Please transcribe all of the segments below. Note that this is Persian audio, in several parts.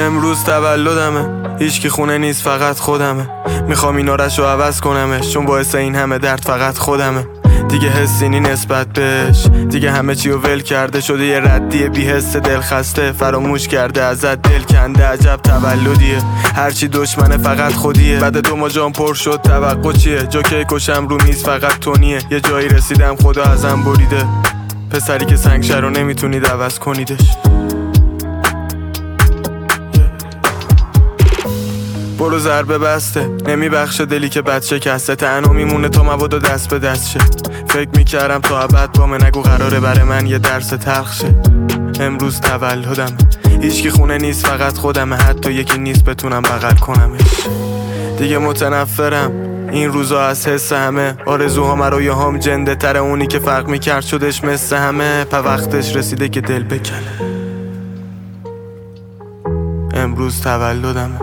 امروز تولدمه، هیچکی خونه نیست فقط خودمه. میخوام این آرش رو عوض کنمش، چون باعث این همه درد فقط خودمه. دیگه حسینی نسبت بهش، دیگه همه چی رو ول کرده، شده یه ردی بی حس دل خسته. فراموش کرده ازت دل کنده، عجب تولدیه. هرچی دشمنه فقط خودیه، بعد 2 ماه جام پر شد توقع چیه؟ جاکه کشم رو میز فقط تونیه. یه جایی رسیدم خدا ازم بریده، پسری که سنگ شر رو نمیتونید عوض کنیدش. برو ضربه بسته، نمیبخشه دلی که بد شکسته. تنها میمونه تا مبادا دست به دست شه. فکر میکردم تا ابد بامه، نگو قراره برای من یه درس تلخ شه. امروز تولدمه، هیچکی خونه نیست فقط خودمه. حتی یکی نیست بتونم بغل کنمش. دیگه متنفرم این روزا از حس همه. آرزوهام رویاهام جنده تر، اونی که فرق میکرد شدش مثل همه. وقتش رسیده که دل بکنه. امروز تولدمه،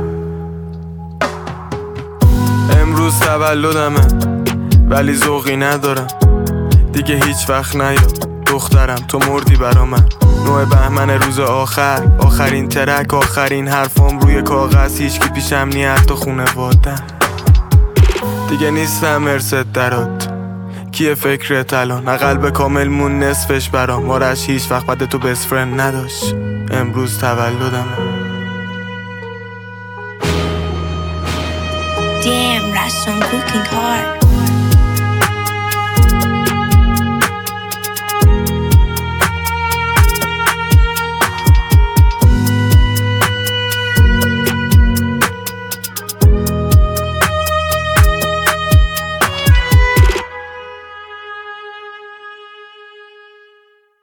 امروز تولدمه، ولی ذوقی ندارم دیگه. هیچ وقت نیا دخترم، تو مردی برا من. 9 بهمن روز آخر، آخرین ترک، آخرین حرفام روی کاغذ. هیچکی پیشم نی حتی خونوادم. دیگه نیستم مرست درات، کیه فکرت الان؟ قلب کامل مون نصفش برام. آرش هیچ وقت بعد تو بست فرند نداشت. امروز تولدمه. Damn, Rash, I'm cooking hard.